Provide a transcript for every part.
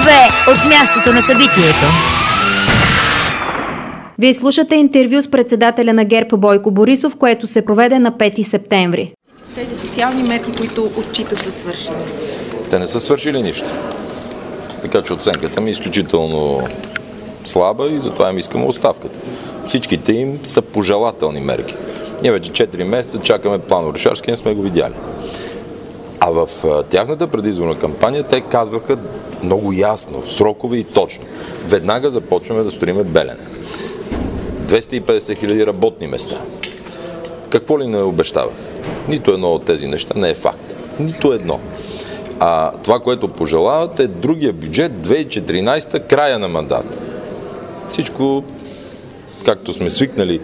Клипове от мястото на събитието. Вие слушате интервю с председателя на ГЕРБ Бойко Борисов, което се проведе на 5 септември. Тези социални мерки, които отчитат са свършили. Те не са свършили нищо. Така че оценката ми е изключително слаба и затова им искаме оставката. Всичките им са пожелателни мерки. Ние вече 4 месеца чакаме план Орешарски, не сме го видяли. А в тяхната предизборна кампания те казваха много ясно, в срокове и точно. Веднага започваме да строиме Белене. 250 хиляди работни места. Какво ли не обещавах? Нито едно от тези неща не е факт. Нито едно. А това, което пожелават, е другия бюджет 2014, края на мандата. Всичко, както сме свикнали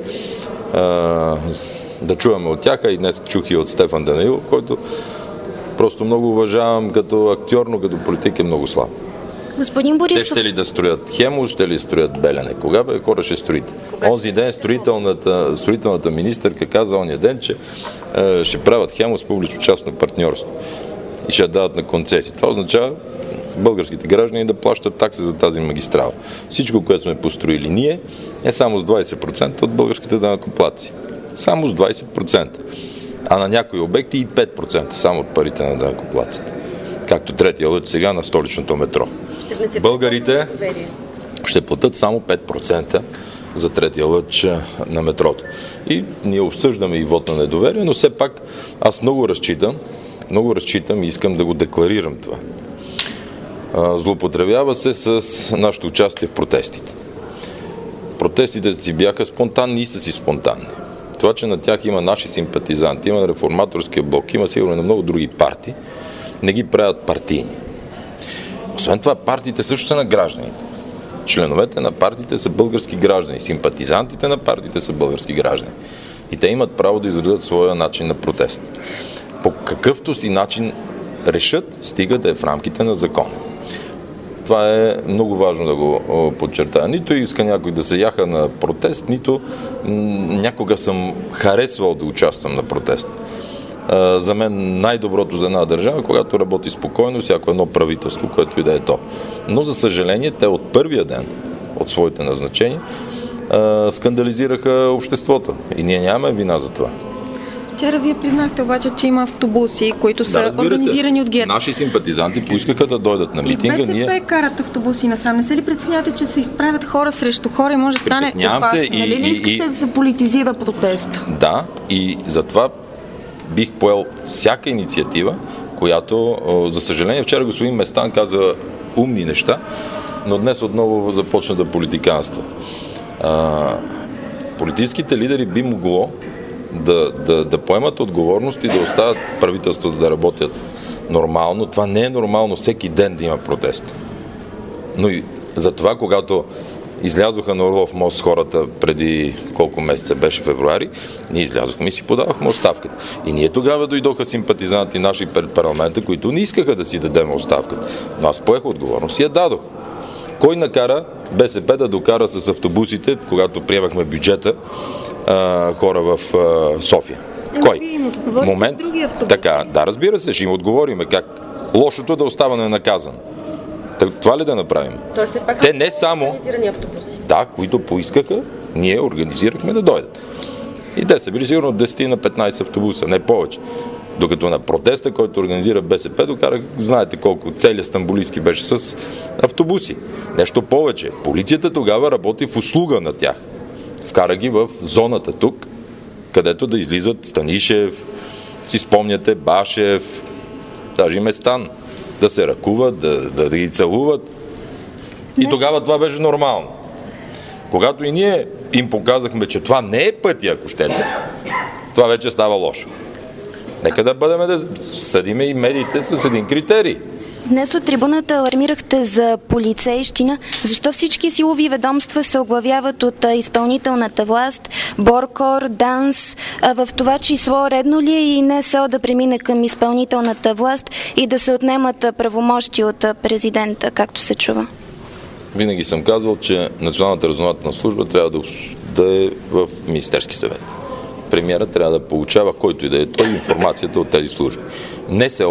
да чуваме от тях, а и днес чух и от Стефан Данаилов, който просто много уважавам като актьор, но като политик е много слаб. Господин Борисов... Те ще ли да строят Хемус, ще ли строят Белене? Кога бе хора ще строите? Онзи ден строителната министърка каза ония ден, че ще правят Хемус публично-частно партньорство и ще дадат на концесии. Това означава българските граждани да плащат такса за тази магистрала. Всичко, което сме построили ние, е само с 20% от българските данъкоплатци. Само с 20%. А на някои обекти и 5% само от парите на данъкоплатците. Както третия лъч сега на столичното метро. Българите ще платят само 5% за третия лъч на метрото. И ние обсъждаме и вот на недоверие, но все пак аз много разчитам и искам да го декларирам това. Злоупотребява се с нашето участие в протестите. Протестите си бяха спонтанни и са си спонтанни. Това, че на тях има наши симпатизанти, има реформаторския блок, има сигурно на много други партии, не ги правят партийни. Освен това, партиите също са на гражданите. Членовете на партиите са български граждани, симпатизантите на партиите са български граждани. И те имат право да изразят своя начин на протест. По какъвто си начин решат, стига да е в рамките на закона. Това е много важно да го подчертая. Нито иска някой да се яха на протест, нито някога съм харесвал да участвам на протест. За мен най-доброто за една държава, когато работи спокойно всяко едно правителство, което и да е то. Но за съжаление, те от първия ден, от своите назначения, скандализираха обществото. И ние нямаме вина за това. Вчера вие признахте обаче, че има автобуси, които са организирани от ГЕРБ. Наши симпатизанти поискаха да дойдат на митинга. И БСП карат автобуси насам. Не се ли притеснявате, че се изправят хора срещу хора и може да стане опасно? Нали не искате да се политизира протест? Да, и затова бих поел всяка инициатива, която, за съжаление, вчера господин Местан каза умни неща, но днес отново започна да политиканства. Политическите лидери би могло да поемат отговорност и да оставят правителството да работят нормално. Това не е нормално всеки ден да има протест. Но и за това, когато излязоха на Орлов мост хората преди колко месеца беше февруари, ние излязохме и си подавахме оставката. И ние тогава дойдоха симпатизанти наши пред парламента, които не искаха да си дадем оставката. Но аз поех отговорност и я дадох. Кой накара БСП да докара с автобусите, когато приемахме бюджета, хора в София? Кой? Момент. Така, да, разбира се, ще им отговориме как лошото да остава ненаказано. Това ли да направим? Тоест, те не само организирани автобуси. Да, които поискаха, ние организирахме да дойдат. И те са били сигурно 10 на 15 автобуса, не повече. Докато на протеста, който организира БСП, докарах, знаете колко целият стамбулийски беше с автобуси. Нещо повече. Полицията тогава работи в услуга на тях. Вкара ги в зоната тук, където да излизат Станишев, си спомняте, Башев, даже и Местан, да се ръкуват, да ги целуват. И тогава това беше нормално. Когато и ние им показахме, че това не е пътя, ако щете, това вече става лошо. Нека да бъдем да съдиме и медиите с един критерий. Днес от трибуната алармирахте за полицейщина. Защо всички силови ведомства се оглавяват от изпълнителната власт, БОРКОР, ДАНС? В това число редно ли е и НСО да премине към изпълнителната власт и да се отнемат правомощи от президента, както се чува? Винаги съм казвал, че Националната разузнавателна служба трябва да е в Министерски съвет. Премиерът трябва да получава, който и да е той, информацията от тези служби. НСО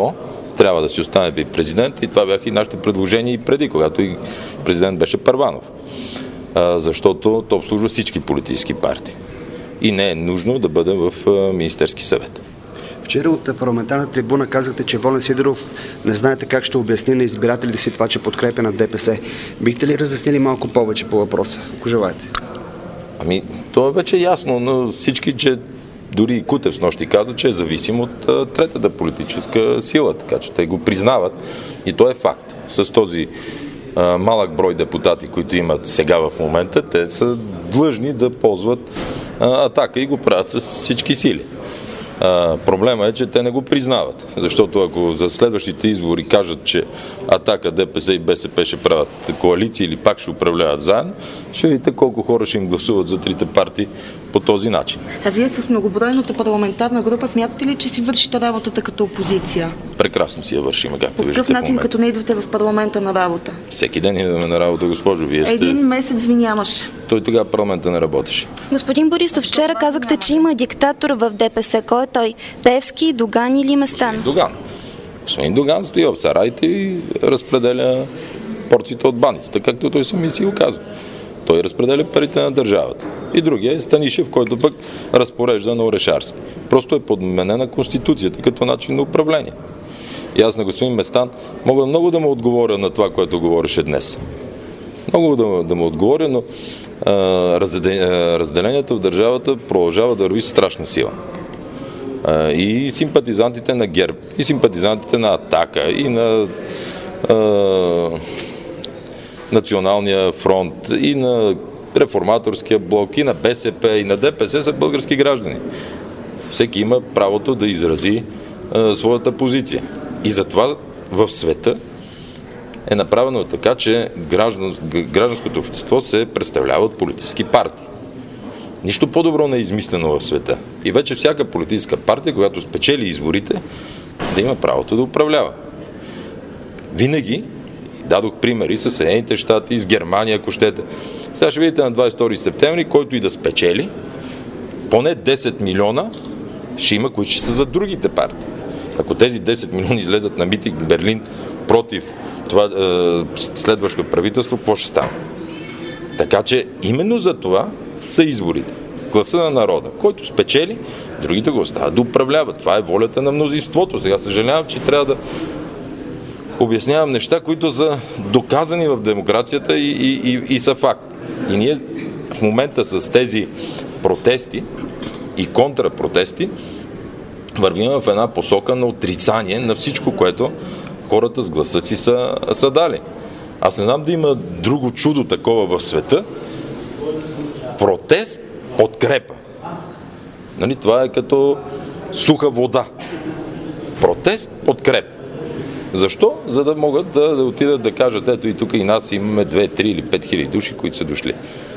трябва да си остане при президента и това бяха и нашите предложения и преди, когато и президент беше Първанов. Защото то обслужва всички политически партии. И не е нужно да бъде в Министерски съвет. Вчера от парламентарната трибуна казахте, че Волен Сидеров не знаете как ще обясни на избирателите си това, че подкрепя на ДПС. Бихте ли разяснили малко повече по въпроса, ако желаете? Това е вече ясно на всички, че дори и Кутев с нощи каза, че е зависим от третата политическа сила, така че те го признават и то е факт. С този малък брой депутати, които имат сега в момента, те са длъжни да ползват Атака и го правят с всички сили. Проблема е, че те не го признават, защото ако за следващите избори кажат, че Атака, ДПС и БСП ще правят коалиции или пак ще управляват заедно, ще видите колко хора ще им гласуват за трите партии по този начин. А вие с многобройната парламентарна група смятате ли, че си вършите работата като опозиция? Прекрасно си я вършим, както виждате. По какъв начин, като не идвате в парламента на работа? Всеки ден идваме на работа, госпожо. Вие сте... Един месец ви нямаше. Той тогава парламента не работеше. Господин Борисов, вчера казахте, че има диктатор в ДПС. Кой е той? Певски, Доган или Местан? Доган. Господин Доган стои в сарайте и разпределя порциите от баницата, както той сами си го казва. Той разпределя парите на държавата. И другия е Станишев, който пък разпорежда на Орешарски. Просто е подменена Конституцията като начин на управление. И аз на господин Местан мога много да му отговоря на това, което говореше днес. Много да му отговоря, но разделението в държавата продължава да върви страшна сила. И симпатизантите на ГЕРБ, и симпатизантите на Атака, и на Националния фронт, и на Реформаторския блок, и на БСП, и на ДПС са български граждани. Всеки има правото да изрази своята позиция. И затова в света е направено така, че гражданското общество се представлява от политически партии. Нищо по-добро не е измислено в света. И вече всяка политическа партия, когато спечели изборите, да има правото да управлява. Винаги дадох примери с Съединените щати, с Германия, ако щете. Сега ще видите на 22 септември, който и да спечели, поне 10 милиона ще има, които ще са за другите партии. Ако тези 10 милиона излезат на митинг в Берлин против това следващо правителство, какво ще стане? Така че именно за това са изборите. Гласа на народа. Който спечели, другите го остават да управляват. Това е волята на мнозинството. Сега съжалявам, че трябва да обяснявам неща, които са доказани в демокрацията и са факт. И ние в момента с тези протести и контрапротести вървим в една посока на отрицание на всичко, което хората с гласа си са дали. Аз не знам да има друго чудо такова в света. Протест, подкрепа. Нали, това е като суха вода. Протест, подкрепа. Защо? За да могат да отидат да кажат, ето и тук и нас имаме 2, 3 или 5 хиляди души, които са дошли.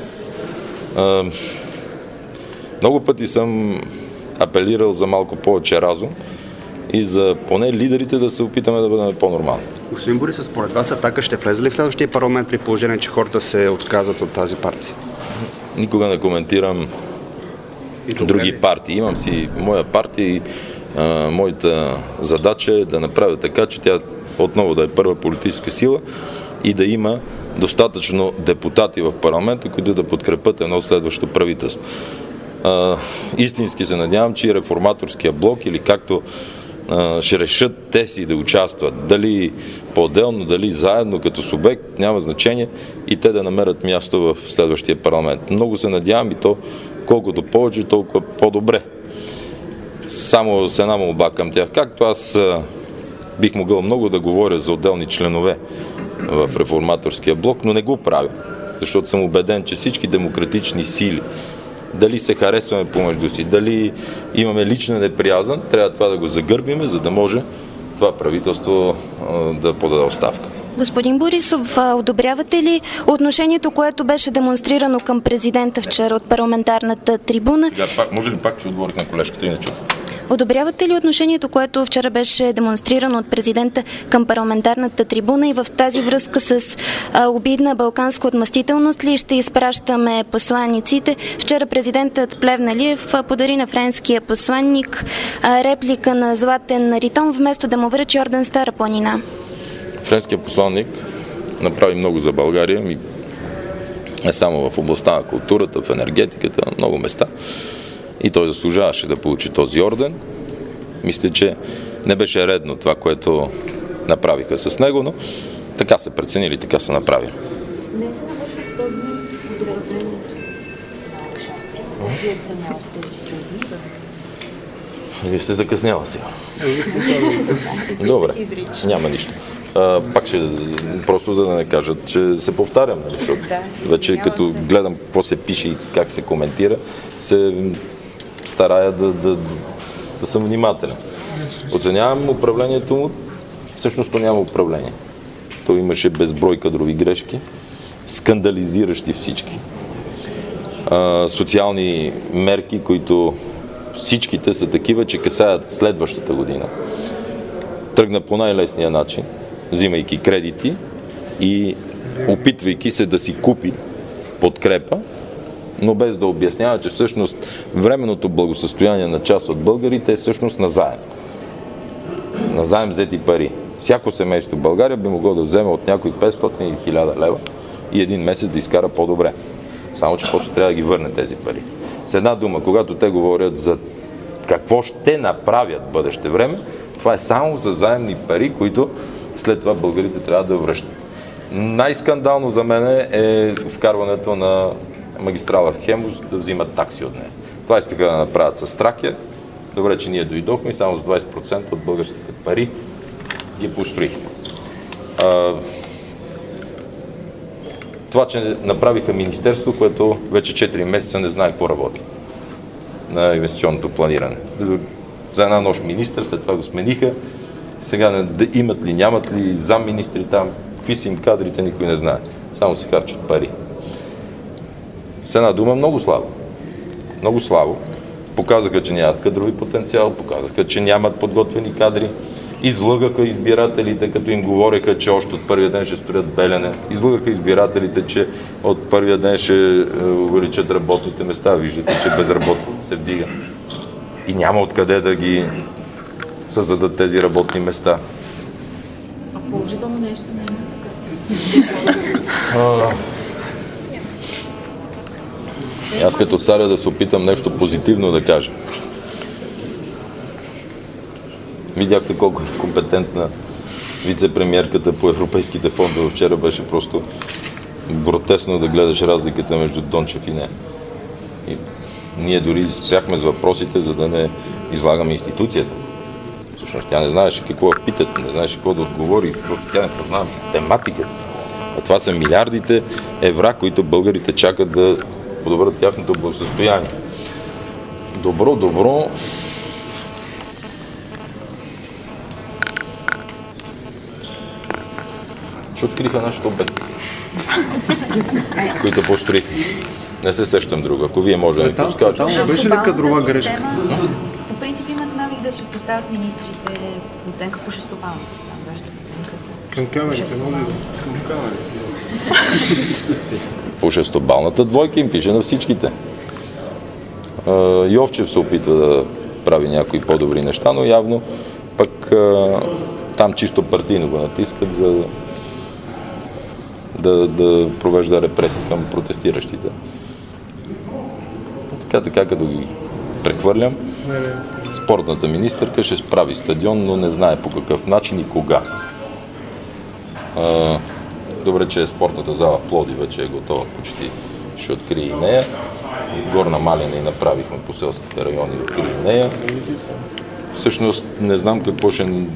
Много пъти съм апелирал за малко повече разум и за поне лидерите да се опитаме да бъдем по-нормални. Господин Борисов, според вас Атака ще влезе ли в следващия парламент при положение, че хората се отказват от тази партия? Никога не коментирам други партии. Имам си моя партия и моята задача е да направя така, че тя отново да е първа политическа сила и да има достатъчно депутати в парламента, които да подкрепят едно следващо правителство. Истински се надявам, че и Реформаторския блок или както ще решат те си да участват, дали по-отделно, дали заедно като субект, няма значение, и те да намерят място в следващия парламент. Много се надявам и то колкото повече, толкова по-добре. Само с една молба към тях. Както аз бих могъл много да говоря за отделни членове в Реформаторския блок, но не го правя, защото съм убеден, че всички демократични сили, дали се харесваме помежду си, дали имаме лична неприязън, трябва това да го загърбиме, за да може това правителство да подаде оставка. Господин Борисов, одобрявате ли отношението, което беше демонстрирано към президента вчера от парламентарната трибуна? Сега, може ли пак, че отговорих на колежката и не чух? Одобрявате ли отношението, което вчера беше демонстрирано от президента към парламентарната трибуна и в тази връзка с обидна балканска отмъстителност ли ще изпращаме посланиците? Вчера президентът Плевнелиев подари на френския посланник реплика на златен ритон, вместо да му връчи орден Стара планина. Френският посланник направи много за България, не само в областта на културата, в енергетиката, на много места. И той заслужаваше да получи този орден. Мисля, че не беше редно това, което направиха с него, но така са преценили, така са направили. Не се навършват 100 дни от управлението на Орешарски. Вие са на тези 100 дни? Вие сте закъсняла сега. Добре, няма нищо. Пак ще, просто за да не кажат, че се повтарям, защото вече като гледам какво се пише и как се коментира, се старая да съм внимателен. Оценявам управлението му, всъщност то няма управление. То имаше безброй кадрови грешки, скандализиращи всички. Социални мерки, които всичките са такива, че касаят следващата година. Тръгна по най-лесния начин, взимайки кредити и опитвайки се да си купи подкрепа, но без да обяснява, че всъщност временното благосъстояние на част от българите е всъщност на заем. На заем взети пари. Всяко семейство в България би могло да вземе от някой 500 или 1000 лева и един месец да изкара по-добре. Само, че после трябва да ги върне тези пари. С една дума, когато те говорят за какво ще направят в бъдеще време, това е само за заемни пари, които след това българите трябва да връщат. Най-скандално за мен е вкарването на магистрала Хемус да взимат такси от нея. Това искаха да направят с Тракия. Добре, че ние дойдохме и само с 20% от българските пари ги построихме. Това, че направиха министерство, което вече 4 месеца не знае какво работи на инвестиционното планиране. За една нощ министър, след това го смениха. Сега имат ли, нямат ли замминистри там, какви са им кадрите, никой не знае. Само се харчат пари. С една дума, много слабо. Много слабо. Показаха, че нямат кадрови потенциал, показаха, че нямат подготвени кадри. Излъгаха избирателите, като им говореха, че още от първия ден ще строят Белене. Излъгаха избирателите, че от първия ден ще увеличат работните места. Виждате, че безработицата се вдига. И няма откъде да ги създадат тези работни места. А положително нещо не е. Аз като царя да се опитам нещо позитивно да кажа. Видяхте колко е компетентна вице-премиерката по европейските фондове. Вчера беше просто гротесно да гледаш разликата между Дончев и нея. И ние дори спряхме с въпросите, за да не излагаме институцията. Всъщност тя не знаеше какво да питат, не знаеше какво да отговори, просто тя не познава тематиката. А това са милиардите евра, които българите чакат да подобрят тяхното благосъстояние. Добро. Че откриха нашето обед, които построихме. Не се сещам друго. Ако вие може да ми подскажете. Беше ли кадрова грешка? По принцип имат навик да си поставят министрите оценка по шестопалната система. Към камерите, може ли? По шестобалната двойка им пише на всичките. Йовчев се опитва да прави някои по-добри неща, но явно пък там чисто партийно го натискат, за да провежда репресии към протестиращите. Така като ги прехвърлям, спортната министърка ще справи стадион, но не знае по какъв начин и кога. Добре, че спортната зала в Пловдив вече е готова, почти ще открие и нея. Горна Малина и направихме по селските райони, открие и нея. Всъщност не знам какво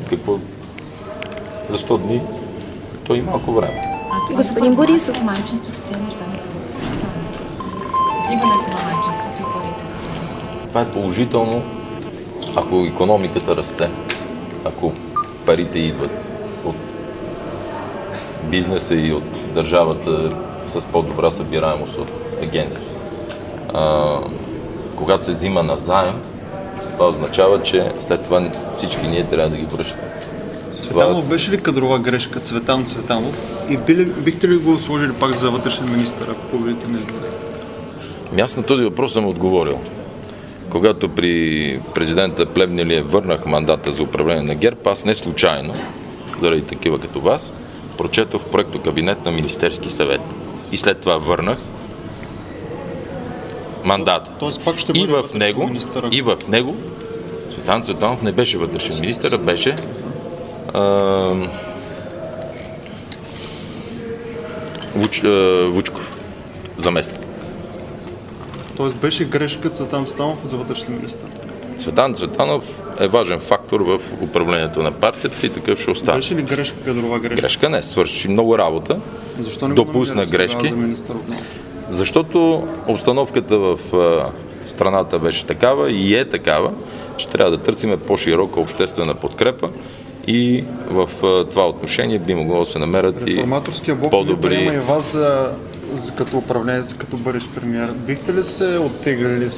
за 100 дни, то и малко време. Господин Борисов, майчинството, тези неща не са вдигането на майчинството и парите за това. Това е положително, ако икономиката расте, ако парите идват от бизнеса и от държавата с по-добра събираемост от агенцията. Когато се взима на заем, Това означава, че след това всички ние трябва да ги връщаме. Цветанов беше ли кадрова грешка, Цветанов? И бихте ли го сложили пак за вътрешен министър, ако победите на изборите? Аз на този въпрос съм отговорил. Когато при президента Плевнелиев върнах мандата за управление на ГЕРБ, аз не случайно, заради такива като вас, прочетох проекто кабинет на Министерски съвет. И след това върнах мандата. И в него Цветан Цветанов не беше вътрешен министър, а беше Вучков, заместник. Тоест беше грешка Цветан Цветанов за вътрешен министър? Цветан Цветанов е важен фактор в управлението на партията и такъв ще остане. Беше ли грешка, кадрова грешка? Грешка не, свърши много работа. Защо не допусна грешки? Защото обстановката в страната беше такава и е такава, че трябва да търсиме по-широка обществена подкрепа и в това отношение би могло да се намерят и по-добри... Реформаторския блок приема и вас като управленец, като бъдещ премиер. Бихте ли се оттеглили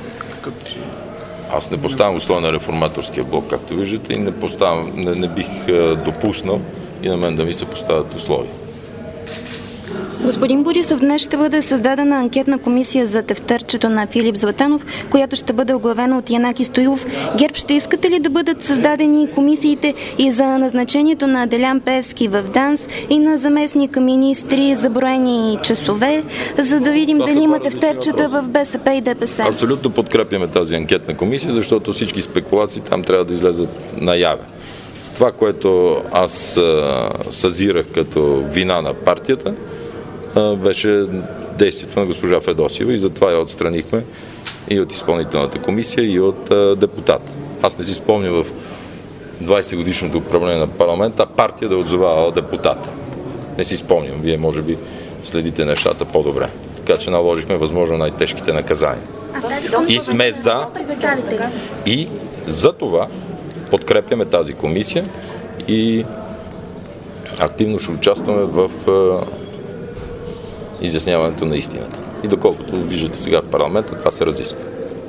Аз не поставям условия на реформаторския блок, както виждате, и не бих допуснал и на мен да ми се поставят условия. Господин Борисов, днес ще бъде създадена анкетна комисия за тефтерчето на Филип Златанов, която ще бъде оглавена от Янаки Стоилов. ГЕРБ ще искате ли да бъдат създадени комисиите и за назначението на Делян Пеевски в ДАНС и на заместника министри за броени часове, за да видим дали има тефтерчета в БСП и ДПС? Абсолютно подкрепяме тази анкетна комисия, защото всички спекулации там трябва да излезат наяве. Това, което аз съзирах като вина на партията, беше действието на госпожа Федосиева и затова я отстранихме и от изпълнителната комисия, и от депутат. Аз не си спомням в 20 годишното управление на парламента партия да е отзовавала депутат. Не си спомням. Вие може би следите нещата по-добре. Така че наложихме възможно най-тежките наказания. И сме и за това подкрепяме тази комисия и активно ще участваме в изясняването на истината. И доколкото виждате сега в парламента, това се разисква.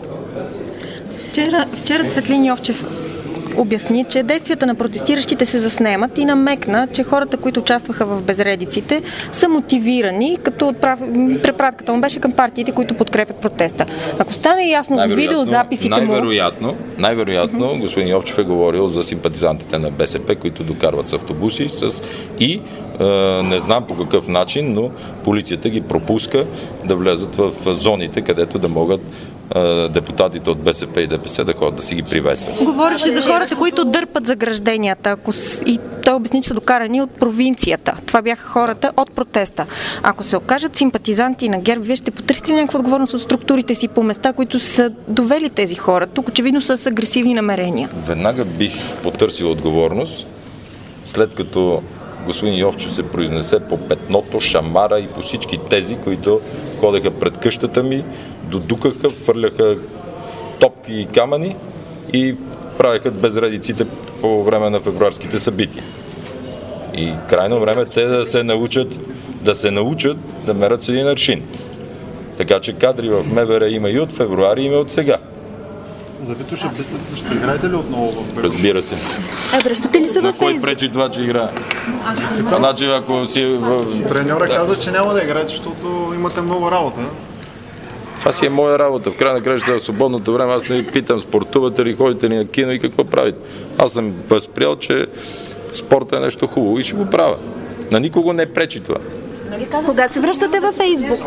Вчера Цветлин Йовчев обясни, че действията на протестиращите се заснемат и намекна, че хората, които участваха в безредиците, са мотивирани, като препратката му беше към партиите, които подкрепят протеста. Ако стане ясно от видеозаписите му... Най-вероятно господин Йовчев е говорил за симпатизантите на БСП, които докарват с автобуси и не знам по какъв начин, но полицията ги пропуска да влезат в зоните, където да могат депутатите от БСП и ДПС да ходят да си ги приветстват. Говореше за хората, които дърпат загражденията. И той обясни, че са докарани от провинцията. Това бяха хората от протеста. Ако се окажат симпатизанти на ГЕРБ, вие ще потърсите някаква отговорност от структурите си по места, които са довели тези хора. Тук очевидно са с агресивни намерения. Веднага бих потърсил отговорност, след като господин Йовчев се произнесе по Петното, Шамара и по всички тези, които ходеха пред къщата ми, додукаха, фърляха топки и камъни и правеха безредиците по време на февруарските събития. И крайно време те да се научат да мерят с един аршин. Така че кадри в МВР има и от февруари, има от сега. За Витоша Бистрица ще играете ли отново в Белград? Разбира се. Връщате ли се във Фейсбук? Кой пречи това, че играе? Значи, ако си... Треньора каза, че няма да играете, защото имате много работа. Това си е моя работа. В край на краищата в свободното време аз не ви питам, спортувате ли, ходите ли на кино и какво правите. Аз съм възприел, че спорта е нещо хубаво и ще го правя. На никого не пречи това. Кога се връщате във Фейсбук?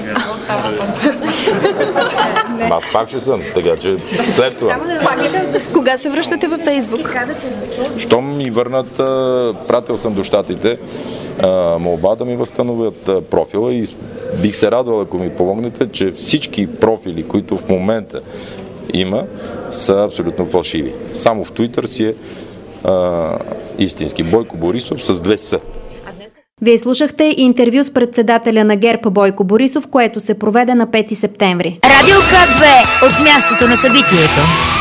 Аз пак ще съм, така че след това. Кога се връщате във Фейсбук? Щом ми върнат, пратил съм до щатите молба да ми възстановят профила и бих се радвал, ако ми помогнете, че всички профили, които в момента има, са абсолютно фалшиви. Само в Twitter си е истински. Бойко Борисов с 2 С. Вие слушахте интервю с председателя на ГЕРБ Бойко Борисов, което се проведе на 5 септември. Радио К2 от мястото на събитието.